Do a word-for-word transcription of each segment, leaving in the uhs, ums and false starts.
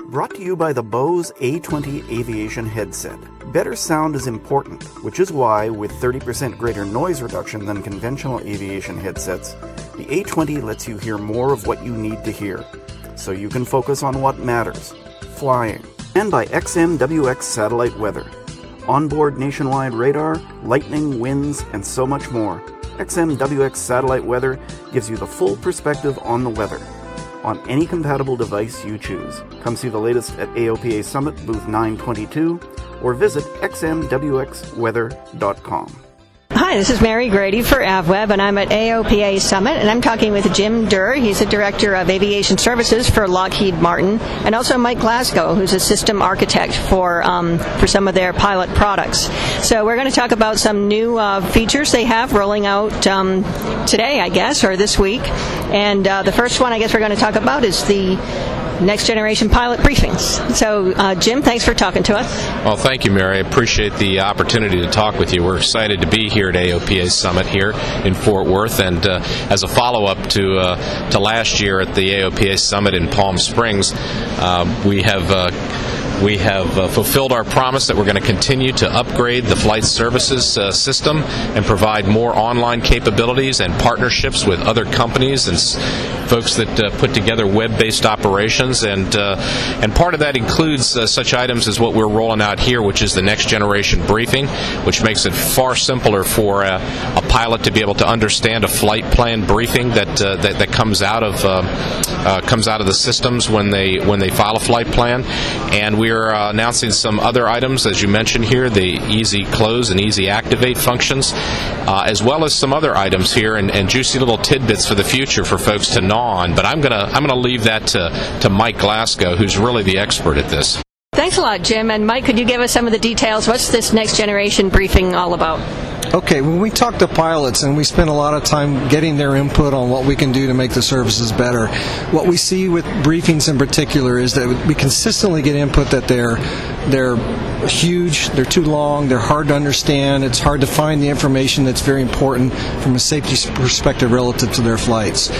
Brought to you by the Bose A twenty Aviation Headset. Better sound is important, which is why, with thirty percent greater noise reduction than conventional aviation headsets, the A twenty lets you hear more of what you need to hear, so you can focus on what matters, flying. And by X M W X Satellite Weather. Onboard nationwide radar, lightning, winds, and so much more. X M W X Satellite Weather gives you the full perspective on the weather, on any compatible device you choose. Come see the latest at A O P A Summit booth nine twenty-two or visit x m w x weather dot com. Hi, this is Mary Grady for AvWeb, and I'm at A O P A Summit, and I'm talking with Jim Durr. He's the Director of Aviation Services for Lockheed Martin, and also Mike Glasgow, who's a system architect for um, for some of their pilot products. So we're going to talk about some new uh, features they have rolling out um, today, I guess, or this week. And uh, the first one I guess we're going to talk about is the next generation pilot briefings. So, uh, Jim, thanks for talking to us. Well, thank you, Mary. I appreciate the opportunity to talk with you. We're excited to be here at A O P A Summit here in Fort Worth, and uh, as a follow-up to uh, to last year at the A O P A Summit in Palm Springs, uh, we have uh, We have uh, fulfilled our promise that we're going to continue to upgrade the flight services uh, system and provide more online capabilities and partnerships with other companies and s- folks that uh, put together web-based operations. And uh, and part of that includes uh, such items as what we're rolling out here, which is the next generation briefing, which makes it far simpler for uh, a pilot to be able to understand a flight plan briefing that uh, that, that comes out of uh, uh, comes out of the systems when they when they file a flight plan. And we We're uh, announcing some other items, as you mentioned here, the easy close and easy activate functions, uh, as well as some other items here and, and juicy little tidbits for the future for folks to gnaw on. But I'm gonna I'm gonna leave that to, to Mike Glasgow, who's really the expert at this. Thanks a lot, Jim. And Mike, could you give us some of the details? What's this next generation briefing all about? Okay, when we talk to pilots and we spend a lot of time getting their input on what we can do to make the services better, what we see with briefings in particular is that we consistently get input that they're they're huge, they're too long, they're hard to understand, it's hard to find the information that's very important from a safety perspective relative to their flights.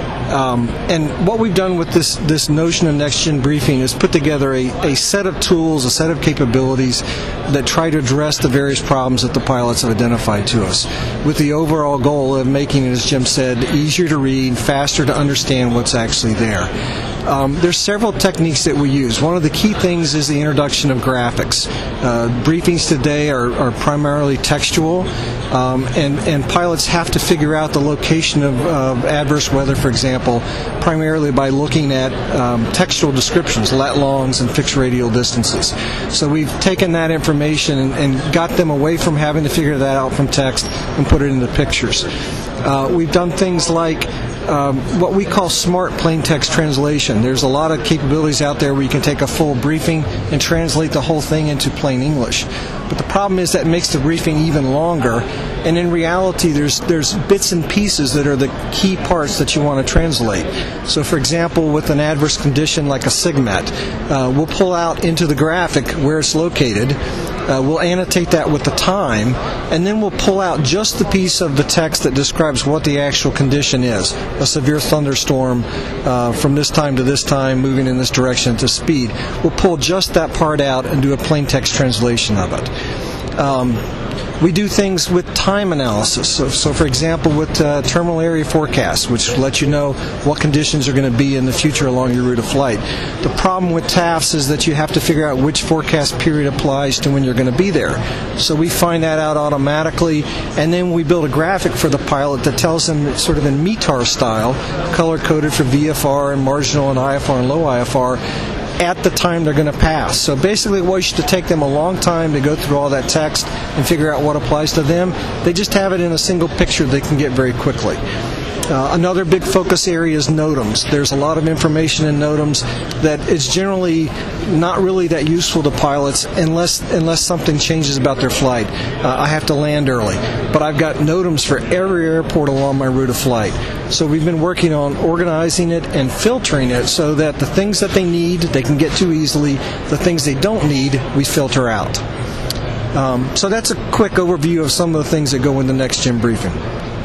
Um, and what we've done with this, this notion of next-gen briefing is put together a, a set of tools, a set of capabilities that try to address the various problems that the pilots have identified to us, with the overall goal of making it, as Jim said, easier to read, faster to understand what's actually there. Um, there's several techniques that we use. One of the key things is the introduction of graphics. Uh, briefings today are, are primarily textual, um, and, and pilots have to figure out the location of uh, adverse weather, for example, primarily by looking at um, textual descriptions, lat longs and fixed radial distances. So we've taken that information and, and got them away from having to figure that out from text and put it into pictures. Uh, we've done things like Um, what we call smart plain text translation. There's a lot of capabilities out there where you can take a full briefing and translate the whole thing into plain English. But the problem is that makes the briefing even longer, and in reality there's there's bits and pieces that are the key parts that you want to translate. So for example, with an adverse condition like a SIGMET, uh, we'll pull out into the graphic where it's located. Uh, we'll annotate that with the time, and then we'll pull out just the piece of the text that describes what the actual condition is. A severe thunderstorm uh, from this time to this time, moving in this direction at this speed. We'll pull just that part out and do a plain text translation of it. Um, We do things with time analysis. So, so for example, with uh, terminal area forecasts, which let you know what conditions are going to be in the future along your route of flight. The problem with T A Fs is that you have to figure out which forecast period applies to when you're going to be there. So we find that out automatically, and then we build a graphic for the pilot that tells them sort of in M E T A R style, color-coded for V F R and marginal and I F R and low I F R, at the time they're going to pass. So basically it used to take them a long time to go through all that text and figure out what applies to them. They just have it in a single picture they can get very quickly. Uh, another big focus area is NOTAMs. There's a lot of information in NOTAMs that is generally not really that useful to pilots unless unless something changes about their flight. Uh, I have to land early, but I've got NOTAMs for every airport along my route of flight. So we've been working on organizing it and filtering it so that the things that they need, they can get to easily. The things they don't need, we filter out. Um, so that's a quick overview of some of the things that go in the next gen briefing.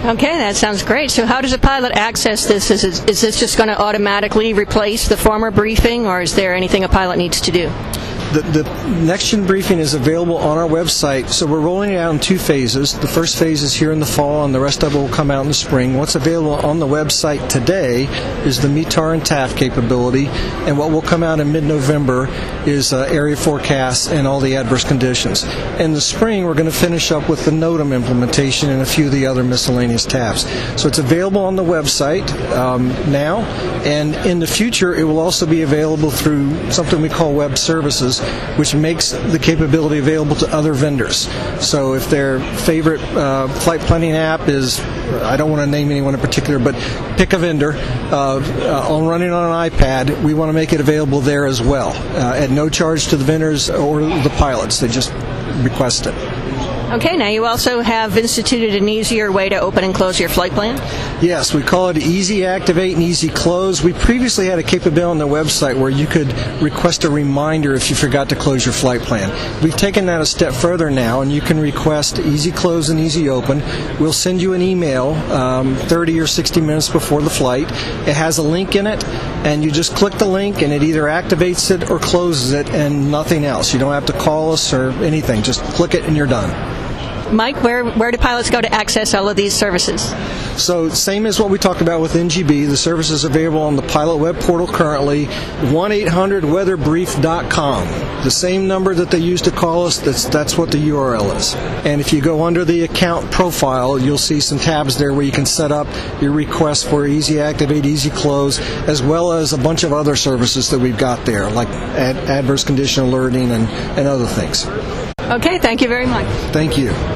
Okay, that sounds great. So how does a pilot access this? Is, it, is this just going to automatically replace the former briefing, or is there anything a pilot needs to do? The, the Next Gen Briefing is available on our website, so we're rolling it out in two phases. The first phase is here in the fall, and the rest of it will come out in the spring. What's available on the website today is the M E T A R and T A F capability, and what will come out in mid-November is uh, area forecasts and all the adverse conditions. In the spring, we're going to finish up with the NOTAM implementation and a few of the other miscellaneous tabs. So it's available on the website um, now, and in the future, it will also be available through something we call web services, which makes the capability available to other vendors. So if their favorite uh, flight planning app is, I don't want to name anyone in particular, but pick a vendor, uh, uh, on running on an iPad, we want to make it available there as well, uh, at no charge to the vendors or the pilots. They just request it. Okay, now you also have instituted an easier way to open and close your flight plan? Yes, we call it Easy Activate and Easy Close. We previously had a capability on the website where you could request a reminder if you forgot to close your flight plan. We've taken that a step further now, and you can request Easy Close and Easy Open. We'll send you an email um, thirty or sixty minutes before the flight. It has a link in it, and you just click the link, and it either activates it or closes it, and nothing else. You don't have to call us or anything. Just click it, and you're done. Mike, where where do pilots go to access all of these services? So same as what we talked about with N G B, the service is available on the pilot web portal currently, one eight hundred weather brief dot com. The same number that they use to call us, that's, that's what the U R L is. And if you go under the account profile, you'll see some tabs there where you can set up your request for Easy Activate, Easy Close, as well as a bunch of other services that we've got there, like ad- adverse condition alerting and, and other things. Okay, thank you very much. Thank you.